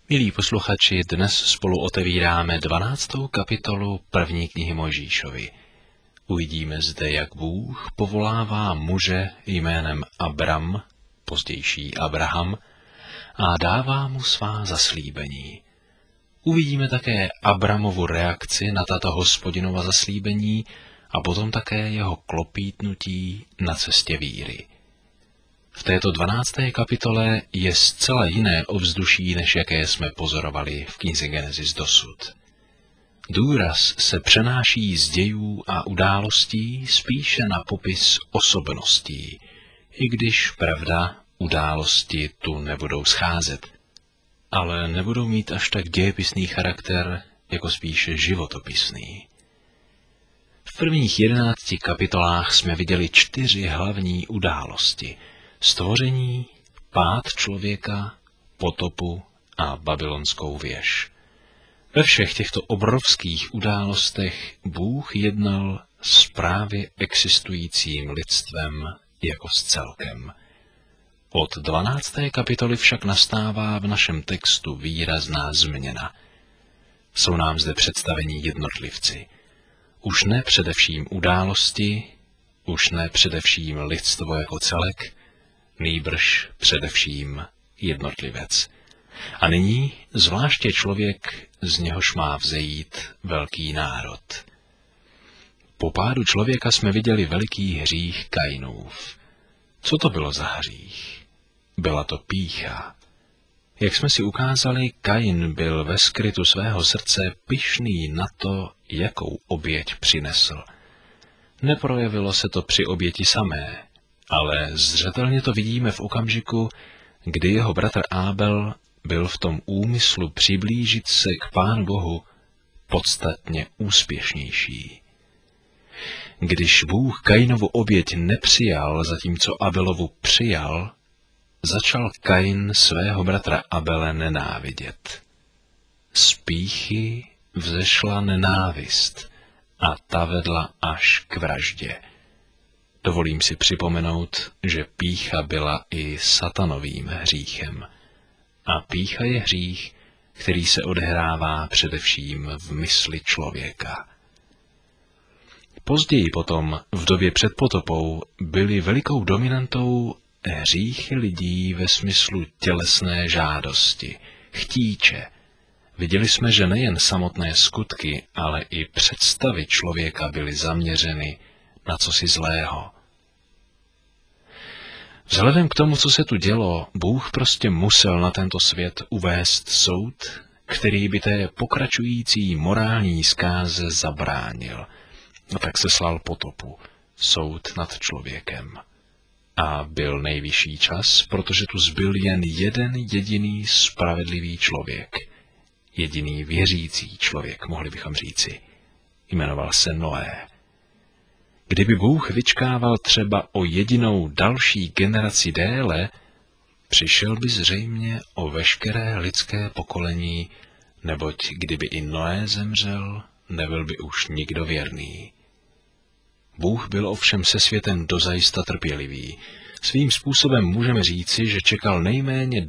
Milí posluchači, dnes spolu otevíráme 12. kapitolu první knihy Mojžíšovy. Uvidíme zde, jak Bůh povolává muže jménem Abram, pozdější Abraham, a dává mu svá zaslíbení. Uvidíme také Abramovu reakci na tato Hospodinova zaslíbení a potom také jeho klopítnutí na cestě víry. V této 12. kapitole je zcela jiné ovzduší, než jaké jsme pozorovali v knize Genesis dosud. Důraz se přenáší z dějů a událostí spíše na popis osobností, i když, pravda, události tu nebudou scházet, ale nebudou mít až tak dějepisný charakter, jako spíše životopisný. V prvních 11 kapitolách jsme viděli 4 hlavní události: stvoření, pád člověka, potopu a babylonskou věž. Ve všech těchto obrovských událostech Bůh jednal s právě existujícím lidstvem jako s celkem. Od 12. kapitoly však nastává v našem textu výrazná změna. Jsou nám zde představení jednotlivci. Už ne především události, už ne především lidstvo jako celek, nýbrž především jednotlivec. A nyní zvláště člověk, z něhož má vzejít velký národ. Po pádu člověka jsme viděli veliký hřích Kainův. Co to bylo za hřích? Byla to pýcha. Jak jsme si ukázali, Kain byl ve skrytu svého srdce pyšný na to, jakou oběť přinesl. Neprojevilo se to při oběti samé, ale zřetelně to vidíme v okamžiku, kdy jeho bratr Ábel byl v tom úmyslu přiblížit se k Pánu Bohu podstatně úspěšnější. Když Bůh Kainovu oběť nepřijal, zatímco Abelovu přijal, začal Kain svého bratra Abele nenávidět. Z pýchy vzešla nenávist a ta vedla až k vraždě. Dovolím si připomenout, že pýcha byla i satanovým hříchem. A pýcha je hřích, který se odehrává především v mysli člověka. Později potom, v době před potopou, byly velikou dominantou hříchy lidí ve smyslu tělesné žádosti, chtíče. Viděli jsme, že nejen samotné skutky, ale i představy člověka byly zaměřeny na cosi zlého. Vzhledem k tomu, co se tu dělo, Bůh prostě musel na tento svět uvést soud, který by té pokračující morální zkáze zabránil. A tak se slal potopu, soud nad člověkem. A byl nejvyšší čas, protože tu zbyl jen jeden jediný spravedlivý člověk. Jediný věřící člověk, mohli bychom říci. Jmenoval se Noé. Kdyby Bůh vyčkával třeba o jedinou další generaci déle, přišel by zřejmě o veškeré lidské pokolení, neboť kdyby i Noé zemřel, nebyl by už nikdo věrný. Bůh byl ovšem se světem dozajista trpělivý. Svým způsobem můžeme říci, že čekal nejméně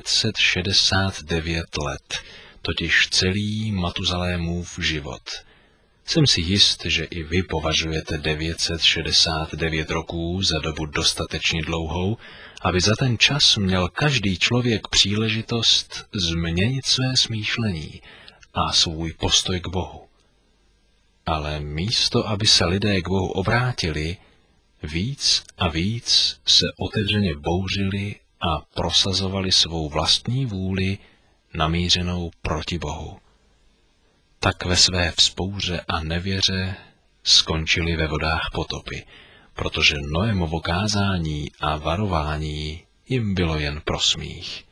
969 let, totiž celý Matuzalémův život. Jsem si jist, že i vy považujete 969 roků za dobu dostatečně dlouhou, aby za ten čas měl každý člověk příležitost změnit své smýšlení a svůj postoj k Bohu. Ale místo, aby se lidé k Bohu obrátili, víc a víc se otevřeně bouřili a prosazovali svou vlastní vůli namířenou proti Bohu. Tak ve své vzpouře a nevěře skončili ve vodách potopy, protože Noémovo kázání a varování jim bylo jen pro smích.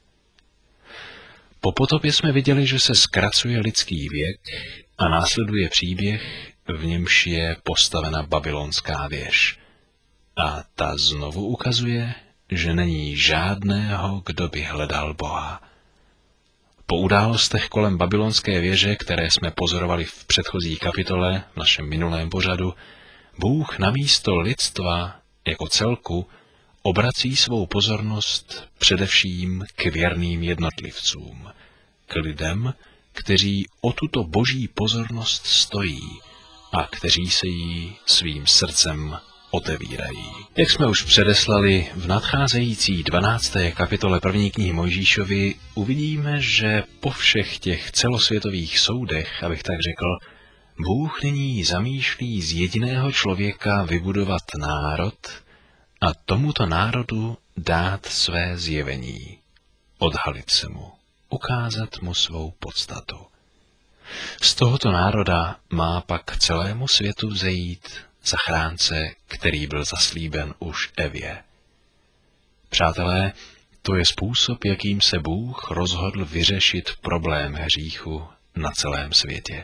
Po potopě jsme viděli, že se zkracuje lidský věk a následuje příběh, v němž je postavena babylonská věž. A ta znovu ukazuje, že není žádného, kdo by hledal Boha. Po událostech kolem babylonské věže, které jsme pozorovali v předchozí kapitole, v našem minulém pořadu, Bůh namísto lidstva jako celku obrací svou pozornost především k věrným jednotlivcům, k lidem, kteří o tuto boží pozornost stojí a kteří se jí svým srdcem otevírají. Jak jsme už předeslali, v nadcházející 12. kapitole první knihy Mojžíšovi uvidíme, že po všech těch celosvětových soudech, abych tak řekl, Bůh nyní zamýšlí z jediného člověka vybudovat národ a tomuto národu dát své zjevení, odhalit se mu, ukázat mu svou podstatu. Z tohoto národa má pak celému světu vzejít zachránce, který byl zaslíben už Evě. Přátelé, to je způsob, jakým se Bůh rozhodl vyřešit problém hříchu na celém světě.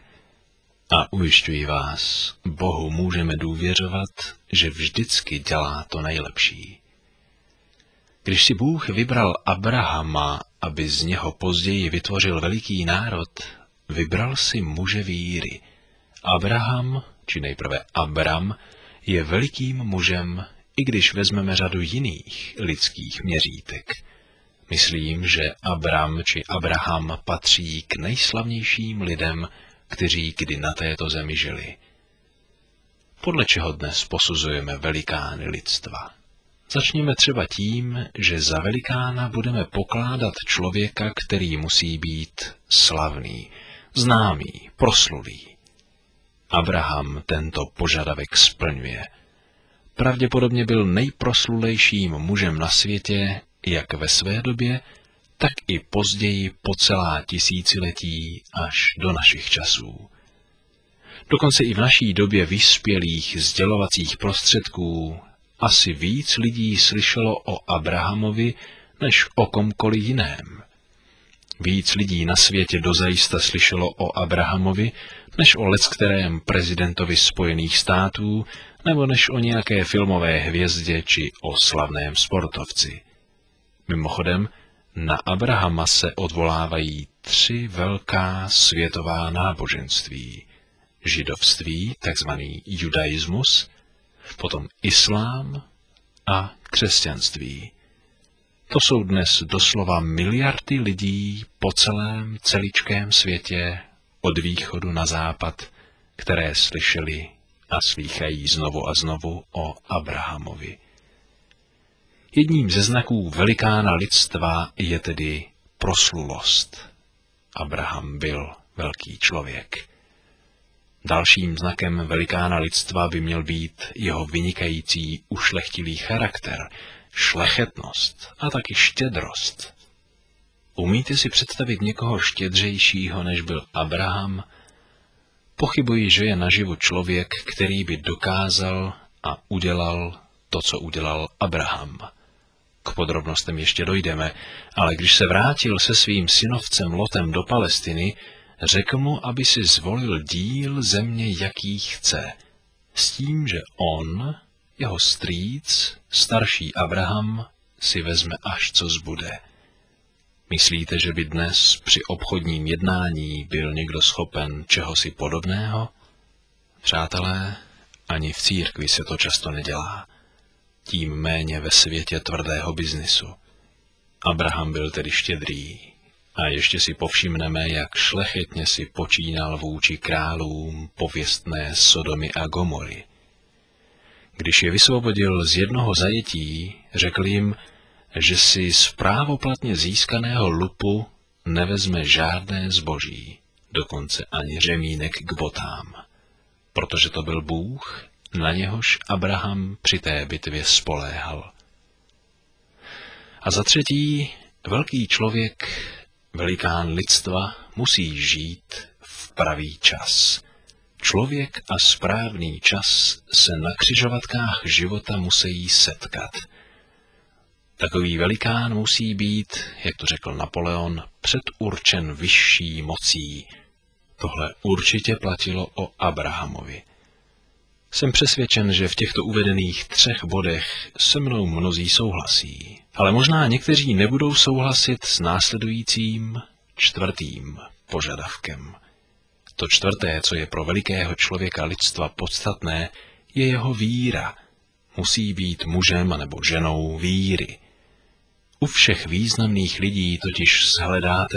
A ujišťuji vás, Bohu můžeme důvěřovat, že vždycky dělá to nejlepší. Když si Bůh vybral Abrahama, aby z něho později vytvořil veliký národ, vybral si muže víry. Abraham, či nejprve Abram, je velikým mužem, i když vezmeme řadu jiných lidských měřítek. Myslím, že Abram či Abraham patří k nejslavnějším lidem, kteří kdy na této zemi žili. Podle čeho dnes posuzujeme velikány lidstva? Začněme třeba tím, že za velikána budeme pokládat člověka, který musí být slavný, známý, proslulý. Abraham tento požadavek splňuje. Pravděpodobně byl nejproslulejším mužem na světě, jak ve své době, tak i později po celá tisíciletí až do našich časů. Dokonce i v naší době vyspělých sdělovacích prostředků asi víc lidí slyšelo o Abrahamovi, než o komkoliv jiném. Víc lidí na světě dozajista slyšelo o Abrahamovi, než o leckterém prezidentovi Spojených států, nebo než o nějaké filmové hvězdě či o slavném sportovci. Mimochodem, na Abrahama se odvolávají 3 velká světová náboženství. Židovství, takzvaný judaismus, potom islám a křesťanství. To jsou dnes doslova miliardy lidí po celém celičkém světě, od východu na západ, které slyšeli a slýchají znovu a znovu o Abrahamovi. Jedním ze znaků velikána lidstva je tedy proslulost. Abraham byl velký člověk. Dalším znakem velikána lidstva by měl být jeho vynikající ušlechtilý charakter, šlechetnost a taky štědrost. Umíte si představit někoho štědřejšího, než byl Abraham? Pochybuji, že je naživu člověk, který by dokázal a udělal to, co udělal Abraham. K podrobnostem ještě dojdeme, ale když se vrátil se svým synovcem Lotem do Palestiny, řekl mu, aby si zvolil díl země, jaký chce, s tím, že on, jeho strýc, starší Abraham, si vezme až co zbude. Myslíte, že by dnes při obchodním jednání byl někdo schopen čehosi podobného? Přátelé, ani v církvi se to často nedělá. Tím méně ve světě tvrdého biznisu. Abraham byl tedy štědrý. A ještě si povšimneme, jak šlechetně si počínal vůči králům pověstné Sodomy a Gomory. Když je vysvobodil z jednoho zajetí, řekl jim, že si z právoplatně získaného lupu nevezme žádné zboží, dokonce ani řemínek k botám, protože to byl Bůh, na něhož Abraham při té bitvě spoléhal. A za třetí, velký člověk, velikán lidstva, musí žít v pravý čas. Člověk a správný čas se na křižovatkách života musí setkat. Takový velikán musí být, jak to řekl Napoleon, předurčen vyšší mocí. Tohle určitě platilo o Abrahamovi. Jsem přesvědčen, že v těchto uvedených 3 bodech se mnou mnozí souhlasí, ale možná někteří nebudou souhlasit s následujícím 4. požadavkem. To 4., co je pro velikého člověka lidstva podstatné, je jeho víra. Musí být mužem anebo ženou víry. U všech významných lidí totiž shledáte,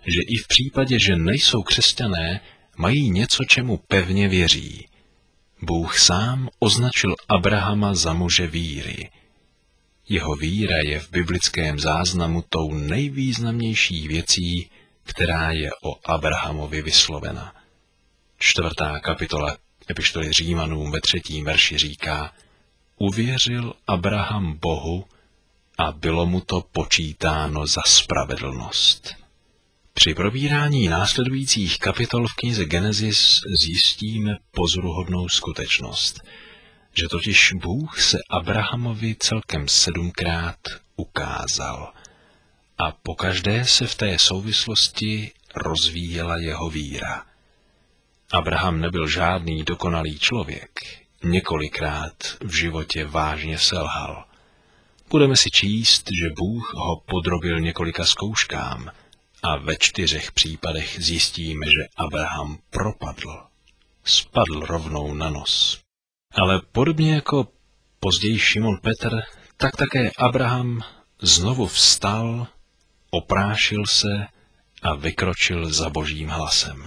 že i v případě, že nejsou křesťané, mají něco, čemu pevně věří. Bůh sám označil Abrahama za muže víry. Jeho víra je v biblickém záznamu tou nejvýznamnější věcí, která je o Abrahamovi vyslovena. 4. kapitola epištoly Římanům ve 3. verši říká: Uvěřil Abraham Bohu a bylo mu to počítáno za spravedlnost. Při probírání následujících kapitol v knize Genesis zjistíme pozoruhodnou skutečnost, že totiž Bůh se Abrahamovi celkem 7krát ukázal a pokaždé se v té souvislosti rozvíjela jeho víra. Abraham nebyl žádný dokonalý člověk, několikrát v životě vážně selhal. Budeme si číst, že Bůh ho podrobil několika zkouškám a ve 4 případech zjistíme, že Abraham propadl. Spadl rovnou na nos. Ale podobně jako později Šimon Petr, tak také Abraham znovu vstal, oprášil se a vykročil za Božím hlasem.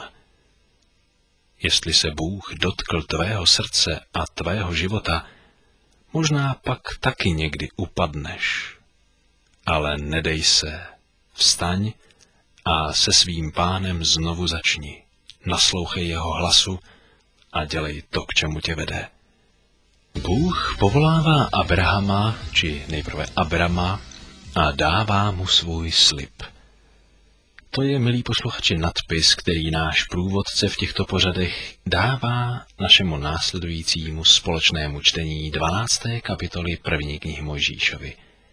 Jestli se Bůh dotkl tvého srdce a tvého života, možná pak taky někdy upadneš. Ale nedej se, vstaň a se svým Pánem znovu začni. Naslouchej jeho hlasu a dělej to, k čemu tě vede. Bůh povolává Abrahama, či nejprve Abrama, a dává mu svůj slib. To je, milí posluchači, nadpis, který náš průvodce v těchto pořadech dává našemu následujícímu společnému čtení 12. kapitoly 1. knihy Mojžíšovi.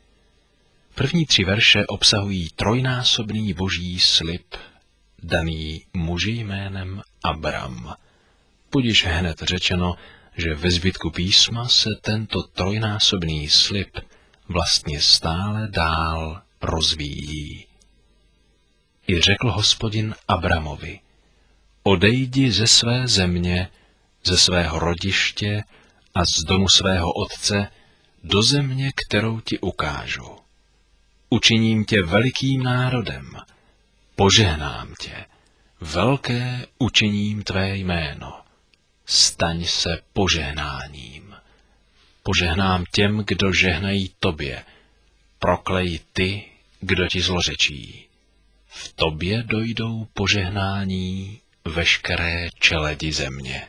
První 3 verše obsahují trojnásobný boží slib, daný muži jménem Abram. Budiž hned řečeno, že ve zbytku písma se tento trojnásobný slib vlastně stále dál rozvíjí. I řekl Hospodin Abramovi: Odejdi ze své země, ze svého rodiště a z domu svého otce do země, kterou ti ukážu. Učiním tě velikým národem, požehnám tě, velké učiním tvé jméno. Staň se požehnáním. Požehnám těm, kdo žehnají tobě. Proklej ty, kdo ti zlořečí. V tobě dojdou požehnání veškeré čeledi země.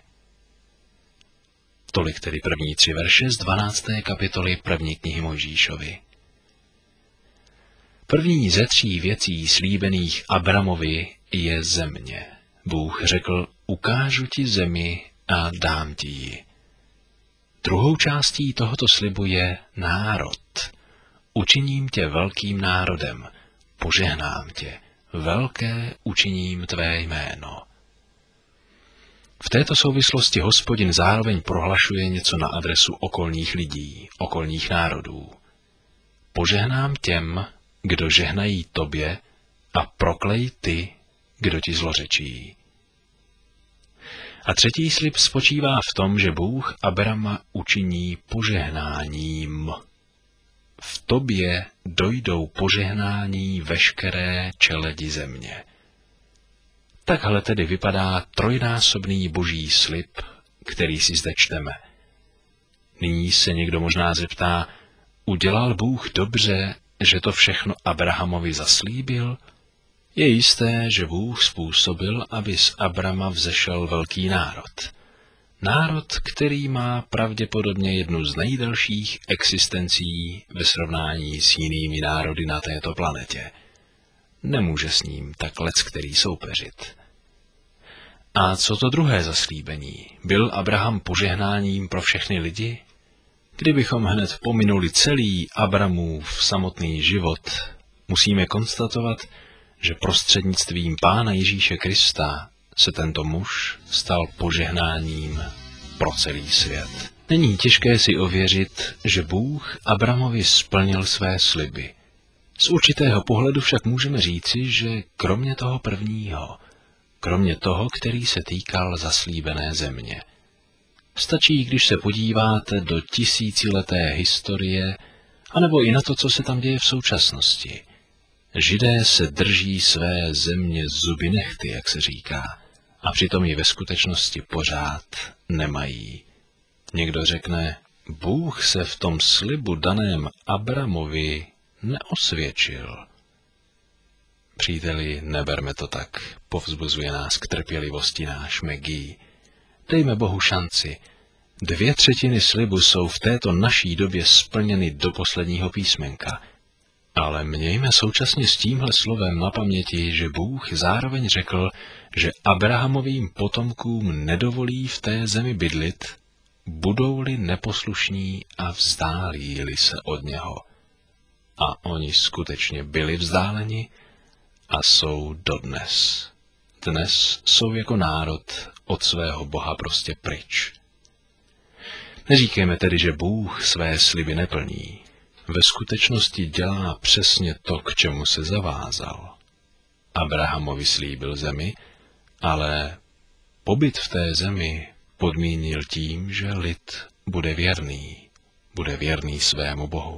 Tolik tedy první 3 verše z 12. kapitoly 1. knihy Mojžíšovi. První ze 3 věcí slíbených Abramovi je země. Bůh řekl: Ukážu ti zemi a dám ti ji. Druhou částí tohoto slibu je národ. Učiním tě velkým národem, požehnám tě, velké učiním tvé jméno. V této souvislosti Hospodin zároveň prohlašuje něco na adresu okolních lidí, okolních národů. Požehnám těm, kdo žehnají tobě, a proklej ty, kdo ti zlořečí. A třetí slib spočívá v tom, že Bůh Abrama učiní požehnáním. V tobě dojdou požehnání veškeré čeledi země. Takhle tedy vypadá trojnásobný boží slib, který si zde čteme. Nyní se někdo možná zeptá: udělal Bůh dobře, že to všechno Abrahamovi zaslíbil? Je jisté, že Bůh způsobil, aby z Abrama vzešel velký národ. Národ, který má pravděpodobně jednu z nejdelších existencí ve srovnání s jinými národy na této planetě. Nemůže s ním tak leckterý soupeřit. A co to druhé zaslíbení? Byl Abraham požehnáním pro všechny lidi? Kdybychom hned pominuli celý Abramův samotný život, musíme konstatovat, že prostřednictvím Pána Ježíše Krista se tento muž stal požehnáním pro celý svět. Není těžké si ověřit, že Bůh Abramovi splnil své sliby. Z určitého pohledu však můžeme říci, že kromě toho prvního, kromě toho, který se týkal zaslíbené země, stačí, když se podíváte do tisícileté historie, anebo i na to, co se tam děje v současnosti, Židé se drží své země zuby nehty, jak se říká, a přitom ji ve skutečnosti pořád nemají. Někdo řekne, Bůh se v tom slibu daném Abramovi neosvědčil. Příteli, neberme to tak, povzbuzuje nás k trpělivosti náš Megí. Dejme Bohu šanci. 2/3 slibu jsou v této naší době splněny do posledního písmenka. Ale mějme současně s tímhle slovem na paměti, že Bůh zároveň řekl, že Abrahamovým potomkům nedovolí v té zemi bydlit, budou-li neposlušní a vzdálí-li se od něho. A oni skutečně byli vzdáleni a jsou dodnes. Dnes jsou jako národ od svého Boha prostě pryč. Neříkejme tedy, že Bůh své sliby neplní. Ve skutečnosti dělá přesně to, k čemu se zavázal. Abrahamovi slíbil zemi, ale pobyt v té zemi podmínil tím, že lid bude věrný svému Bohu.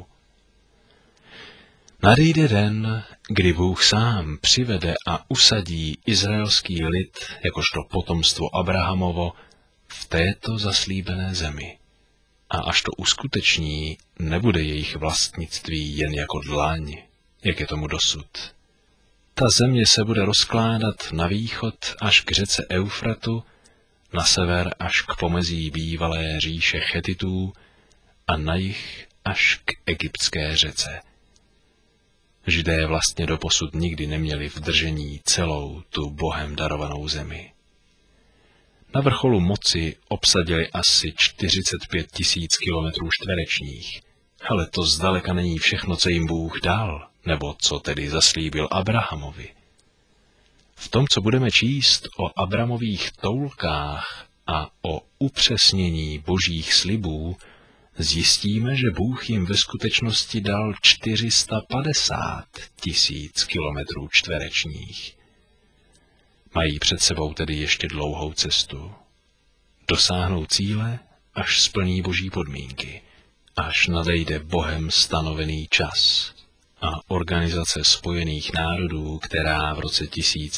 Nadejde den, kdy Bůh sám přivede a usadí izraelský lid, jakožto potomstvo Abrahamovo, v této zaslíbené zemi. A až to uskuteční, nebude jejich vlastnictví jen jako dlaň, jak je tomu dosud. Ta země se bude rozkládat na východ až k řece Eufratu, na sever až k pomezí bývalé říše Chetitů a na jih až k egyptské řece. Židé vlastně doposud nikdy neměli v držení celou tu Bohem darovanou zemi. Na vrcholu moci obsadili asi 45 000 kilometrů čtverečních, ale to zdaleka není všechno, co jim Bůh dal, nebo co tedy zaslíbil Abrahamovi. V tom, co budeme číst o Abramových toulkách a o upřesnění božích slibů, zjistíme, že Bůh jim ve skutečnosti dal 450 000 kilometrů čtverečních. Mají před sebou tedy ještě dlouhou cestu. Dosáhnou cíle, až splní boží podmínky, až nadejde Bohem stanovený čas. A Organizace spojených národů, která v roce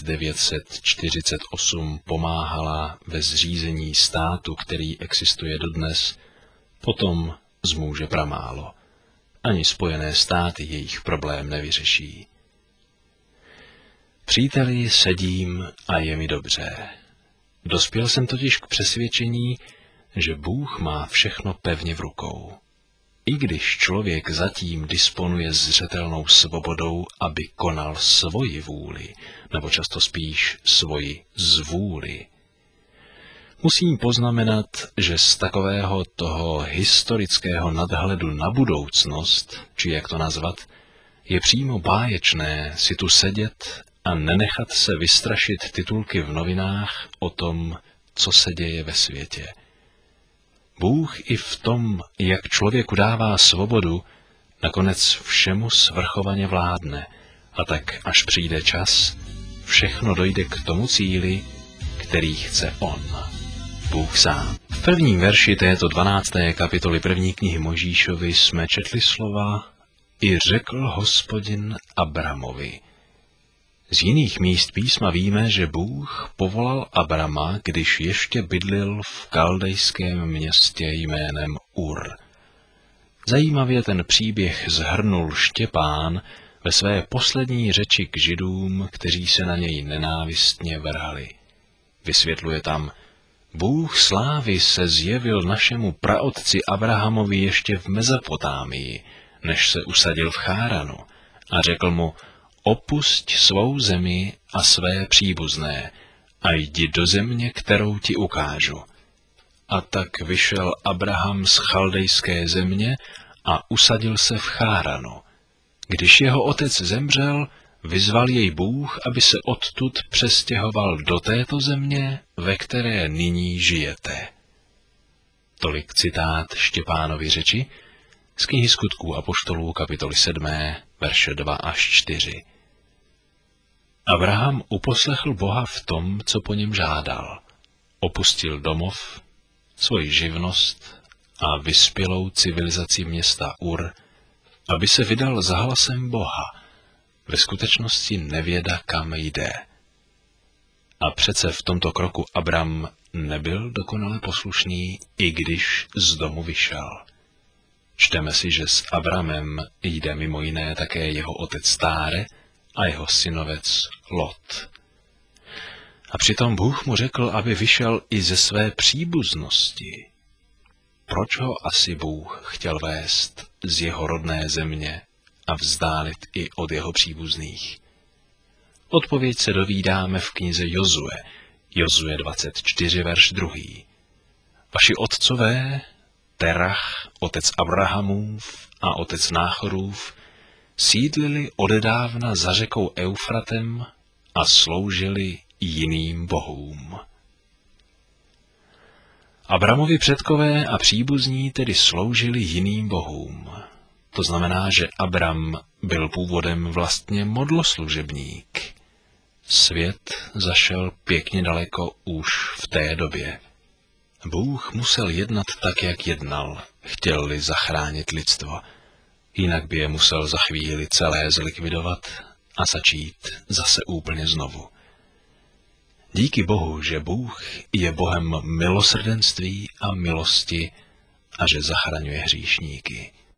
1948 pomáhala ve zřízení státu, který existuje dodnes, potom zmůže pramálo. Ani Spojené státy jejich problém nevyřeší. Příteli, sedím a je mi dobře. Dospěl jsem totiž k přesvědčení, že Bůh má všechno pevně v rukou. I když člověk zatím disponuje zřetelnou svobodou, aby konal svoji vůli, nebo často spíš svoji zvůli. Musím poznamenat, že z takového toho historického nadhledu na budoucnost, či jak to nazvat, je přímo báječné si tu sedět a nenechat se vystrašit titulky v novinách o tom, co se děje ve světě. Bůh i v tom, jak člověku dává svobodu, nakonec všemu svrchovaně vládne, a tak až přijde čas, všechno dojde k tomu cíli, který chce on, Bůh sám. V prvním verši této 12. kapitoly první knihy Mojžíšovi jsme četli slova I řekl Hospodin Abramovi. Z jiných míst písma víme, že Bůh povolal Abrama, když ještě bydlil v kaldejském městě jménem Ur. Zajímavě ten příběh shrnul Štěpán ve své poslední řeči k Židům, kteří se na něj nenávistně vrhali. Vysvětluje tam, Bůh slávy se zjevil našemu praotci Abrahamovi ještě v Mezopotámii, než se usadil v Cháranu, a řekl mu, opusť svou zemi a své příbuzné a jdi do země, kterou ti ukážu. A tak vyšel Abraham z chaldejské země a usadil se v Cháranu. Když jeho otec zemřel, vyzval jej Bůh, aby se odtud přestěhoval do této země, ve které nyní žijete. Tolik citát Štěpánovy řeči z knihy Skutků apoštolů kapitoly 7, verše 2 až 4. Abraham uposlechl Boha v tom, co po něm žádal. Opustil domov, svoji živnost a vyspělou civilizaci města Ur, aby se vydal za hlasem Boha, ve skutečnosti nevěda, kam jde. A přece v tomto kroku Abram nebyl dokonale poslušný, i když z domu vyšel. Čteme si, že s Abramem jde mimo jiné také jeho otec Táre a jeho synovec Lot. A přitom Bůh mu řekl, aby vyšel i ze své příbuznosti. Proč ho asi Bůh chtěl vést z jeho rodné země a vzdálit i od jeho příbuzných? Odpověď se dovídáme v knize Jozue 24, verš 2. Vaši otcové, Terach, otec Abrahamův a otec Náchorův, sídlili odedávna za řekou Eufratem a sloužili jiným bohům. Abramovi předkové a příbuzní tedy sloužili jiným bohům. To znamená, že Abram byl původem vlastně modloslužebník. Svět zašel pěkně daleko už v té době. Bůh musel jednat tak, jak jednal, chtěl-li zachránit lidstvo. Jinak by je musel za chvíli celé zlikvidovat a začít zase úplně znovu. Díky Bohu, že Bůh je Bohem milosrdenství a milosti a že zachraňuje hříšníky.